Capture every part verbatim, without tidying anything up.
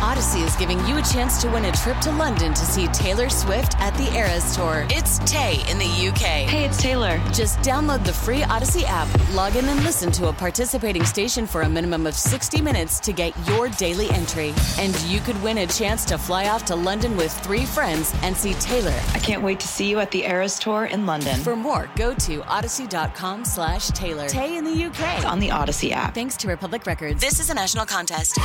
Odyssey is giving you a chance to win a trip to London to see Taylor Swift at the Eras Tour. It's Tay in the U K. Hey, it's Taylor. Just download the free Odyssey app, log in and listen to a participating station for a minimum of sixty minutes to get your daily entry. And you could win a chance to fly off to London with three friends and see Taylor. I can't wait to see you at the Eras Tour in London. For more, go to odyssey.com slash Taylor. Tay in the U K. It's on the Odyssey app. Thanks to Republic Records. This is a national contest.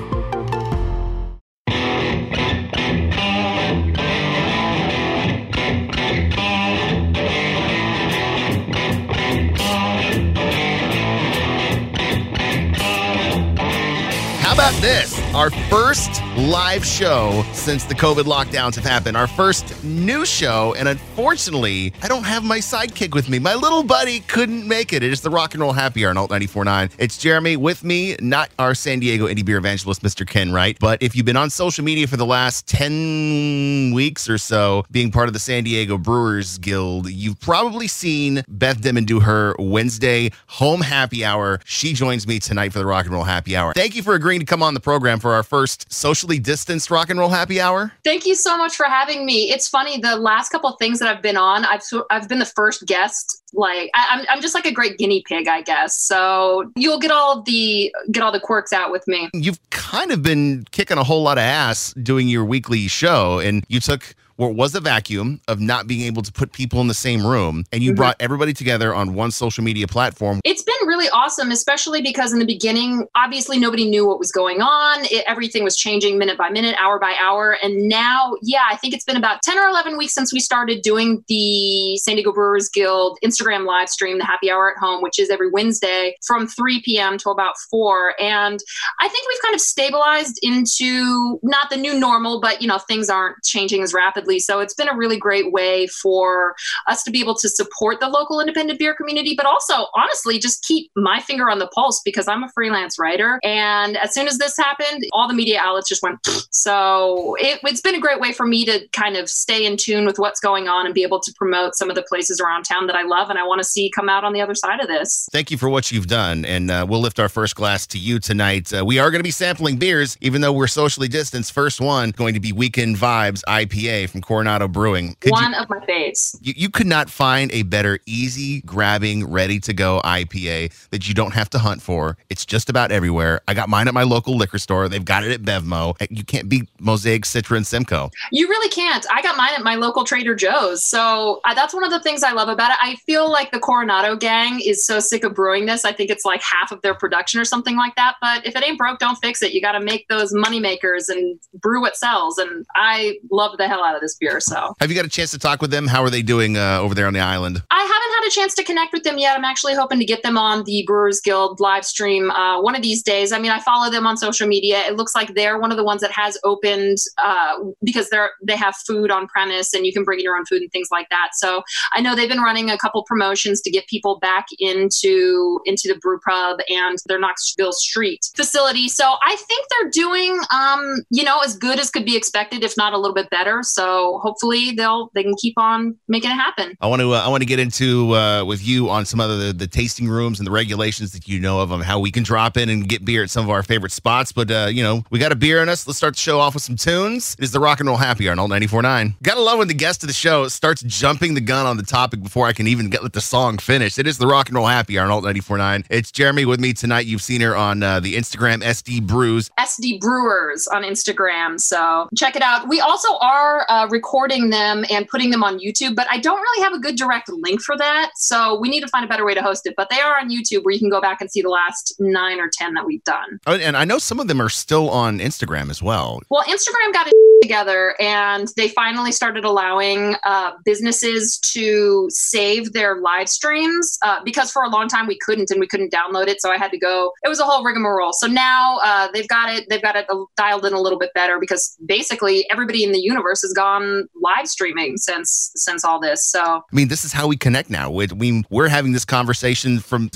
How about this? Our first live show since the COVID lockdowns have happened. Our first new show, and unfortunately, I don't have my sidekick with me. My little buddy couldn't make it. It is the Rock and Roll Happy Hour on Alt ninety-four point nine. It's Jeremy with me, not our San Diego indie beer evangelist, Mister Ken Wright. But if you've been on social media for the last ten weeks or so, being part of the San Diego Brewers Guild, you've probably seen Beth Dimon do her Wednesday home happy hour. She joins me tonight for the Rock and Roll Happy Hour. Thank you for agreeing to come on the program for our first socially distanced Rock and Roll Happy Hour. Thank you so much for having me. It's funny, the last couple of things that I've been on, I've I've been the first guest. Like I, I'm I'm just like a great guinea pig, I guess. So you'll get all of the get all the quirks out with me. You've kind of been kicking a whole lot of ass doing your weekly show, and you took what was a vacuum of not being able to put people in the same room, and you mm-hmm. brought everybody together on one social media platform. It's been really awesome, especially because in the beginning, obviously nobody knew what was going on. It, everything was changing minute by minute, hour by hour. And now, yeah, I think it's been about ten or eleven weeks since we started doing the San Diego Brewers Guild Instagram live stream, the Happy Hour at Home, which is every Wednesday from three p.m. to about four. And I think we've kind of stabilized into not the new normal, but, you know, things aren't changing as rapidly. So it's been a really great way for us to be able to support the local independent beer community, but also, honestly, just keep my finger on the pulse because I'm a freelance writer. And as soon as this happened, all the media outlets just went, so it, it's been a great way for me to kind of stay in tune with what's going on and be able to promote some of the places around town that I love and I want to see come out on the other side of this. Thank you for what you've done. And uh, we'll lift our first glass to you tonight. Uh, we are going to be sampling beers, even though we're socially distanced. First one going to be Weekend Vibes I P A from Coronado Brewing. Could One you, of my faves. You, you could not find a better, easy grabbing, ready to go I P A that you don't have to hunt for. It's just about everywhere. I got mine at my local liquor store. They've got it at Bevmo. You can't beat Mosaic, Citra, and Simcoe. You really can't. I got mine at my local Trader Joe's. So uh, that's one of the things I love about it. I feel like the Coronado gang is so sick of brewing this. I think it's like half of their production or something like that. But if it ain't broke, don't fix it. You got to make those money makers and brew what sells. And I love the hell out of this beer. So, have you got a chance to talk with them? How are they doing uh, over there on the island? I haven't had a chance to connect with them yet. I'm actually hoping to get them on the Brewers Guild live stream uh, one of these days. I mean, I follow them on social media. It looks like they're one of the ones that has opened uh, because they're they have food on premise and you can bring in your own food and things like that. So I know they've been running a couple promotions to get people back into into the brew pub and their Knoxville Street facility. So I think they're doing, um, you know, as good as could be expected, if not a little bit better. So hopefully they'll they can keep on making it happen. I want to uh, I want to get into uh, with you on some of the, the tasting rooms and the regulations that you know of them, how we can drop in and get beer at some of our favorite spots. But uh, you know, we got a beer in us. Let's start the show off with some tunes. It is the Rock and Roll Happy Hour on Alt ninety-four point nine. Gotta love when the guest of the show starts jumping the gun on the topic before I can even get let the song finish. It is the Rock and Roll Happy Hour on Alt ninety-four point nine. It's Jeremy with me tonight. You've seen her on uh, the Instagram S D Brews. S D Brewers on Instagram. So check it out. We also are uh, recording them and putting them on YouTube, but I don't really have a good direct link for that. So we need to find a better way to host it. But they are on YouTube where you can go back and see the last nine or ten that we've done. Oh, and I know some of them are still on Instagram as well. Well, Instagram got it together and they finally started allowing uh, businesses to save their live streams uh, because for a long time we couldn't and we couldn't download it. So I had to go. It was a whole rigmarole. So now uh, they've got it. They've got it dialed in a little bit better because basically everybody in the universe has gone live streaming since since all this. So I mean, this is how we connect now. We, we we're having this conversation from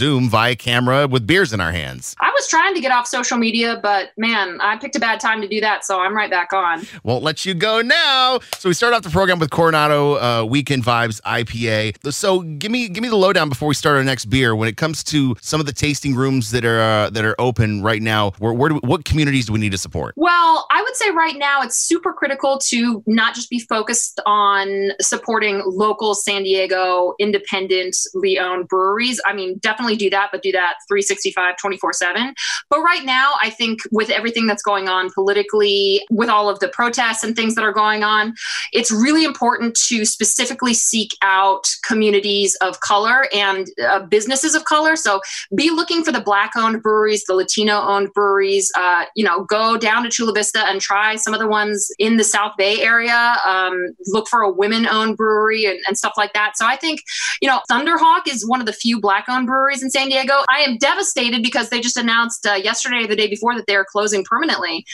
Zoom via camera with beers in our hands. I was trying to get off social media, but man, I picked a bad time to do that, so I'm right back on. Won't let you go now. So we start off the program with Coronado uh, Weekend Vibes I P A. So give me give me the lowdown before we start our next beer. When it comes to some of the tasting rooms that are uh, that are open right now, where, where do, what communities do we need to support? Well, I would say right now it's super critical to not just be focused on supporting local San Diego independently owned breweries. I mean, definitely do that, but do that three sixty-five, twenty-four seven. But right now, I think with everything that's going on politically, with all of the protests and things that are going on, it's really important to specifically seek out communities of color and uh, businesses of color. So be looking for the Black-owned breweries, the Latino-owned breweries. Uh, you know, go down to Chula Vista and try some of the ones in the South Bay area. Um, look for a women-owned brewery and, and stuff like that. So I think, you know, Thunderhawk is one of the few Black-owned breweries in San Diego. I am devastated because they just announced uh, yesterday or the day before that they're closing permanently.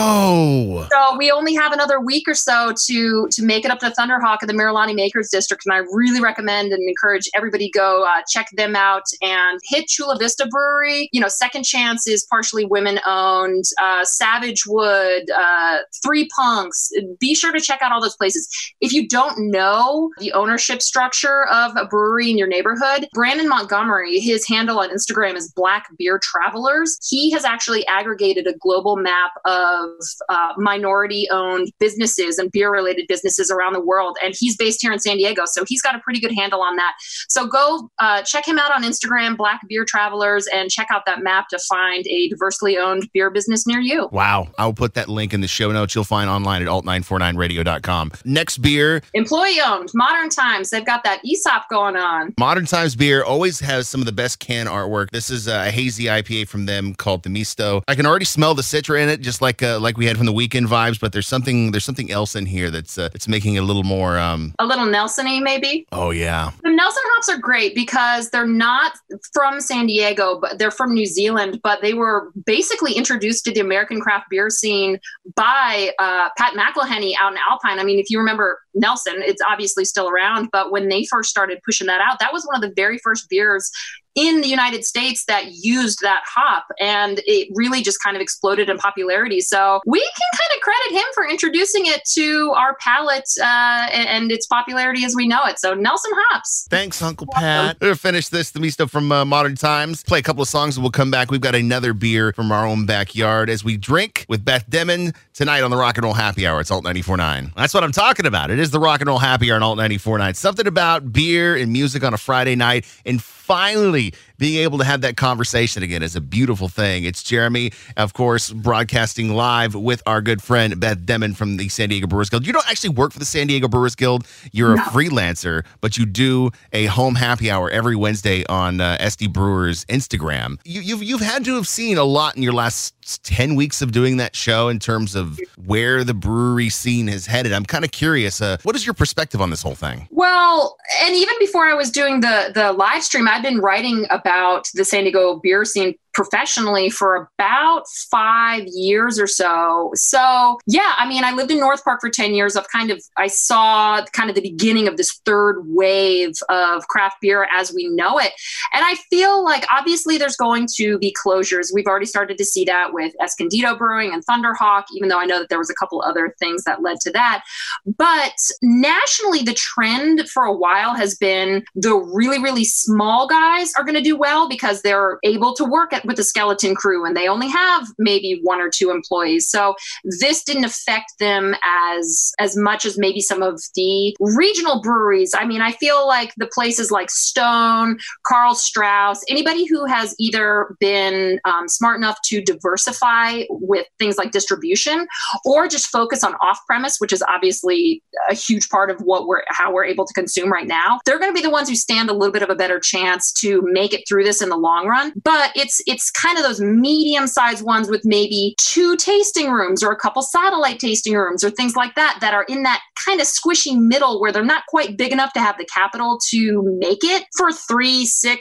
No. So we only have another week or so to to make it up to Thunderhawk in the Marilani Makers District, and I really recommend and encourage everybody go uh, check them out and hit Chula Vista Brewery. You know, Second Chance is partially women-owned. Uh, Savage Wood, uh, Three Punks. Be sure to check out all those places. If you don't know the ownership structure of a brewery in your neighborhood, Brandon Montgomery, his handle on Instagram is Black Beer Travelers. He has actually aggregated a global map of uh, minority-owned businesses and beer-related businesses around the world, and he's based here in San Diego, so he's got a pretty good handle on that. So go uh, check him out on Instagram, Black Beer Travelers, and check out that map to find a diversely owned beer business near you. Wow. I'll put that link in the show notes. You'll find online at alt nine forty-nine radio dot com. Next beer. Employee-owned, Modern Times. They've got that E S O P going on. Modern Times beer always has some of the best can artwork. This is a hazy I P A from them called the Misto. I can already smell the Citra in it, just like uh, like we had from the Weekend Vibes, but there's something there's something else in here that's uh, it's making it a little more... Um... A little Nelson-y, maybe? Oh, yeah. The Nelson hops are great because they're not from San Diego, but they're from New Zealand, but they were basically introduced to the American craft beer scene by uh, Pat McElhenney out in Alpine. I mean, if you remember Nelson, it's obviously still around, but when they first started pushing that out, that was one of the very first beers in the United States that used that hop, and it really just kind of exploded in popularity. So we can kind of credit him for introducing it to our palate uh, and its popularity as we know it. So Nelson hops. Thanks, Uncle Pat. We'll finish this, the Misto from uh, Modern Times. Play a couple of songs and we'll come back. We've got another beer from our own backyard as we drink with Beth Demon tonight on the Rock and Roll Happy Hour. It's Alt ninety-four point nine. That's what I'm talking about. It is the Rock and Roll Happy Hour on Alt ninety-four point nine. Something about beer and music on a Friday night, and finally being able to have that conversation again is a beautiful thing. It's Jeremy, of course, broadcasting live with our good friend Beth Demon from the San Diego Brewers Guild. You don't actually work for the San Diego Brewers Guild. You're no. a freelancer, but you do a home happy hour every Wednesday on uh, S D Brewers Instagram. You, you've, you've had to have seen a lot in your last ten weeks of doing that show in terms of where the brewery scene has headed. I'm kind of curious. Uh, what is your perspective on this whole thing? Well, and even before I was doing the, the live stream, I've been writing about the San Diego beer scene professionally for about five years or so. So yeah, I mean, I lived in North Park for ten years. I've kind of, I saw kind of the beginning of this third wave of craft beer as we know it. And I feel like obviously there's going to be closures. We've already started to see that with Escondido Brewing and Thunderhawk, even though I know that there was a couple other things that led to that. But nationally, the trend for a while has been the really, really small guys are going to do well because they're able to work at with a skeleton crew and they only have maybe one or two employees. So this didn't affect them as as much as maybe some of the regional breweries. I mean, I feel like the places like Stone, Karl Strauss, anybody who has either been um, smart enough to diversify with things like distribution or just focus on off-premise, which is obviously a huge part of what we're how we're able to consume right now. They're going to be the ones who stand a little bit of a better chance to make it through this in the long run. But it's it's kind of those medium-sized ones with maybe two tasting rooms or a couple satellite tasting rooms or things like that that are in that kind of squishy middle where they're not quite big enough to have the capital to make it for three, six,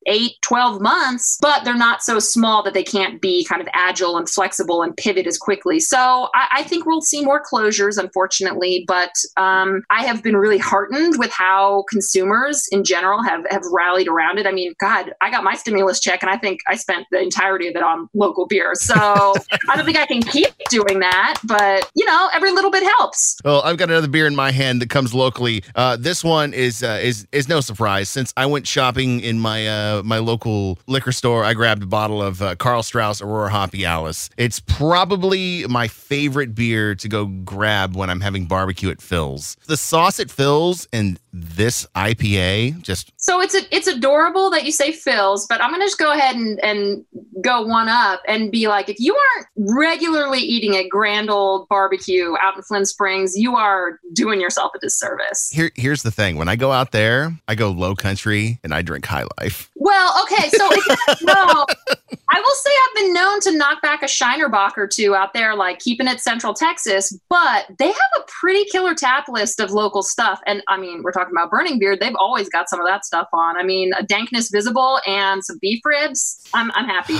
eight, twelve months, but they're not so small that they can't be kind of agile and flexible and pivot as quickly. So I, I think we'll see more closures, unfortunately, but um, I have been really heartened with how consumers in general have, have rallied around it. I mean, God, I got my stimulus check and I think I spent the entirety of it on local beer. So I don't think I can keep doing that, but you know, every little bit helps. Well, I've got another beer in my hand that comes locally. Uh, this one is uh, is is no surprise. Since I went shopping in my uh, my local liquor store, I grabbed a bottle of uh, Carl Strauss Aurora Hoppy Alice. It's probably my favorite beer to go grab when I'm having barbecue at Phil's. The sauce at Phil's and this I P A just... So it's a, it's adorable that you say Phil's, but I'm going to just go ahead and, and go one up and be like, if you aren't regularly eating at Grand Old Barbecue out in Flint Springs, you are doing yourself a disservice. Here, here's the thing. When I go out there, I go low country and I drink High Life. Well, okay. So if you don't know, I will say I've been known to knock back a Shiner Bock or two out there, like keeping it Central Texas, but they have a pretty killer tap list of local stuff. And I mean, we're talking about Burning Beard. They've always got some of that stuff on. I mean, a Dankness Visible and some beef ribs. I'm, I'm happy.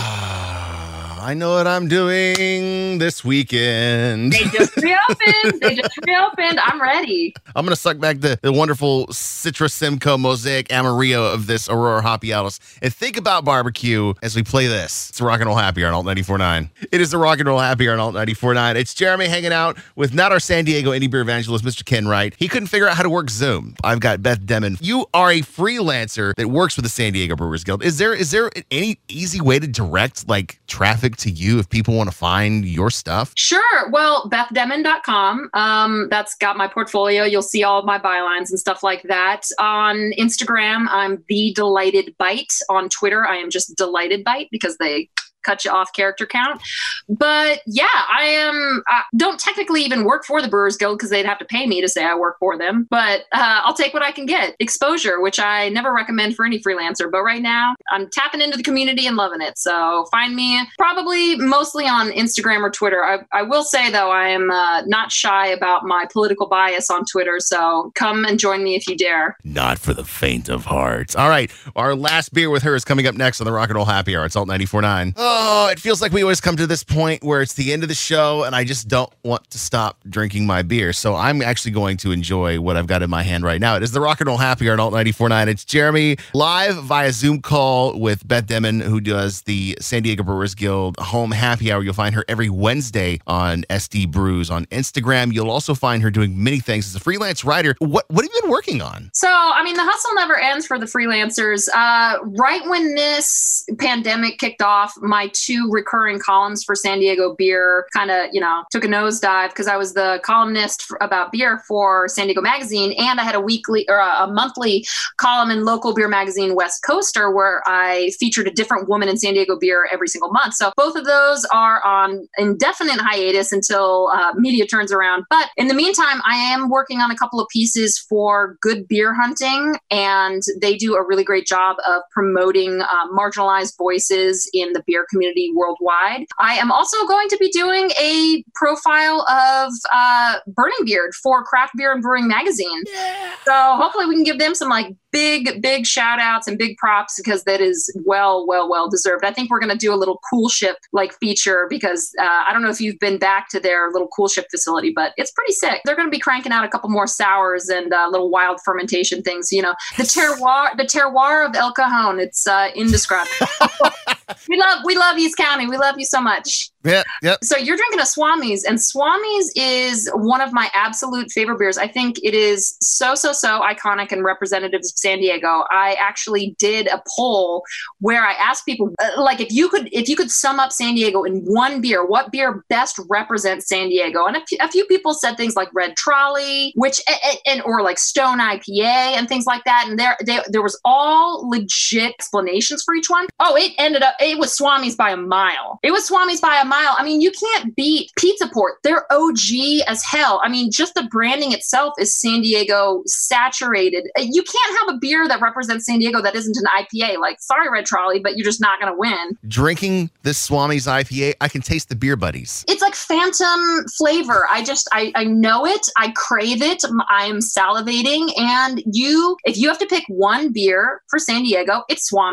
I know what I'm doing this weekend. They just reopened. They just reopened. I'm ready. I'm going to suck back the, the wonderful Citra Simcoe Mosaic Amarillo of this Aurora Hoppy Alice and think about barbecue as we play this. It's a Rock and Roll Happy Hour on Alt ninety-four point nine. It is the Rock and Roll Happy Hour on Alt ninety-four point nine. It's Jeremy hanging out with not our San Diego indie beer evangelist, Mister Ken Wright. He couldn't figure out how to work Zoom. I've got Beth Demon. You are a freelancer that works with the San Diego Brewers Guild. Is there is there any easy way to direct like traffic to you if people want to find your stuff? Sure. Well, beth demon dot com. Um, that's got my portfolio. You'll see all of my bylines and stuff like that. On Instagram, I'm The Delighted Bite. On Twitter, I am just Delighted Bite because they cut you off character count. But yeah, I am, I don't technically even work for the Brewers Guild because they'd have to pay me to say I work for them. But uh, I'll take what I can get. Exposure, which I never recommend for any freelancer. But right now, I'm tapping into the community and loving it. So find me probably mostly on Instagram or Twitter. I, I will say, though, I am uh, not shy about my political bias on Twitter. So come and join me if you dare. Not for the faint of heart. All right. Our last beer with her is coming up next on the Rock and Roll Happy Hour. It's Alt ninety-four point nine. Oh, it feels like we always come to this point where it's the end of the show and I just don't want to stop drinking my beer. So I'm actually going to enjoy what I've got in my hand right now. It is the Rock and Roll Happy Hour on Alt ninety-four point nine. It's Jeremy live via Zoom call with Beth Demon, who does the San Diego Brewers Guild Home Happy Hour. You'll find her every Wednesday on S D Brews on Instagram. You'll also find her doing many things as a freelance writer. What, what have you been working on? So, I mean, the hustle never ends for the freelancers. Uh, right when this pandemic kicked off, my two recurring columns for San Diego Beer kind of, you know, took a nosedive because I was the columnist for, about beer for San Diego Magazine, and I had a weekly or a, a monthly column in local beer magazine West Coaster where I featured a different woman in San Diego beer every single month. So both of those are on indefinite hiatus until uh, media turns around. But in the meantime, I am working on a couple of pieces for Good Beer Hunting, and they do a really great job of promoting uh, marginalized voices in the beer community worldwide. I am also going to be doing a profile of uh, Burning Beard for Craft Beer and Brewing Magazine. Yeah. So hopefully we can give them some like big, big shout outs and big props because that is well, well, well deserved. I think we're going to do a little Cool Ship like feature because uh, I don't know if you've been back to their little Cool Ship facility, but it's pretty sick. They're going to be cranking out a couple more sours and uh, little wild fermentation things. You know, the terroir, the terroir of El Cajon. It's uh, indescribable. we love, we love East County. We love you so much. Yeah, yep. So you're drinking a Swami's, and Swami's is one of my absolute favorite beers. I think it is so, so, so iconic and representative of San Diego. I actually did a poll where I asked people, uh, like, if you could, if you could sum up San Diego in one beer, what beer best represents San Diego? And a, f- a few people said things like Red Trolley, which, and, and or like Stone I P A and things like that. And there, they, there was all legit explanations for each one. Oh, it ended up, it was Swami's by a mile. It was Swami's by a mile. I mean, you can't beat Pizza Port. They're O G as hell. I mean, just the branding itself is San Diego saturated. You can't have a beer that represents San Diego that isn't an I P A. Like, sorry, Red Trolley, but you're just not going to win. Drinking this Swami's I P A, I can taste the beer buddies. It's like phantom flavor. I just, I, I know it. I crave it. I am salivating. And you, if you have to pick one beer for San Diego, it's Swami's.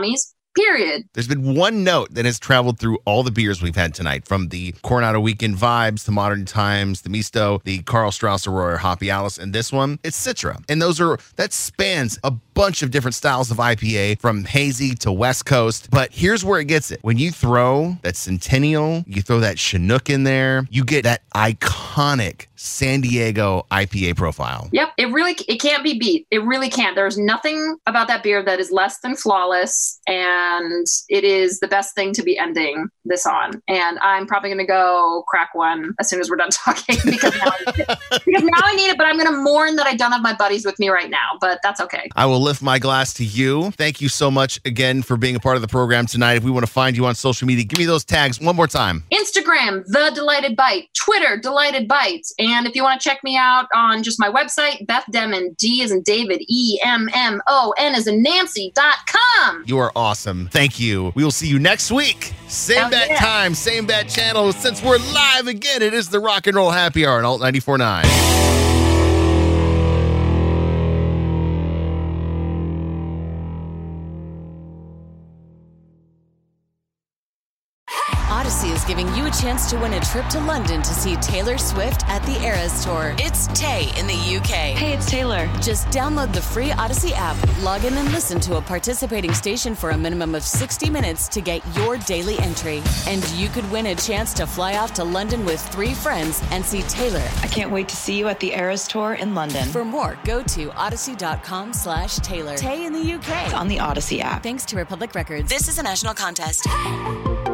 period. There's been one note that has traveled through all the beers we've had tonight, from the Coronado Weekend Vibes, the Modern Times, the Misto, the Carl Strauss Aurora Hoppy Alice, and this one, it's Citra. And those are, that spans a bunch of different styles of I P A, from hazy to West Coast. But here's where it gets it. When you throw that Centennial, you throw that Chinook in there, you get that iconic San Diego I P A profile. Yep, it really, it can't be beat. It really can't. There's nothing about that beer that is less than flawless, and it is the best thing to be ending this on. And I'm probably going to go crack one as soon as we're done talking, because now, I need it. because now I need it, but I'm going to mourn that I don't have my buddies with me right now, but that's okay. I will lift my glass to you. Thank you so much again for being a part of the program tonight. If we want to find you on social media, give me those tags one more time. Instagram, The Delighted Bite. Twitter, Delighted Bite. And if you want to check me out on just my website, Beth Demon, D as in David, E M M O N as in Nancy dot com. You are awesome. Thank you. We will see you next week. Same Hell bat yeah. time, same bat channel. Since we're live again, it is the Rock and Roll Happy Hour on Alt ninety-four point nine. Odyssey is giving you a chance to win a trip to London to see Taylor Swift at the Eras Tour. It's Tay in the U K. Hey, it's Taylor. Just download the free Odyssey app, log in and listen to a participating station for a minimum of sixty minutes to get your daily entry. And you could win a chance to fly off to London with three friends and see Taylor. I can't wait to see you at the Eras Tour in London. For more, go to odyssey.com slash Taylor. Tay in the U K. On the Odyssey app. Thanks to Republic Records. This is a national contest.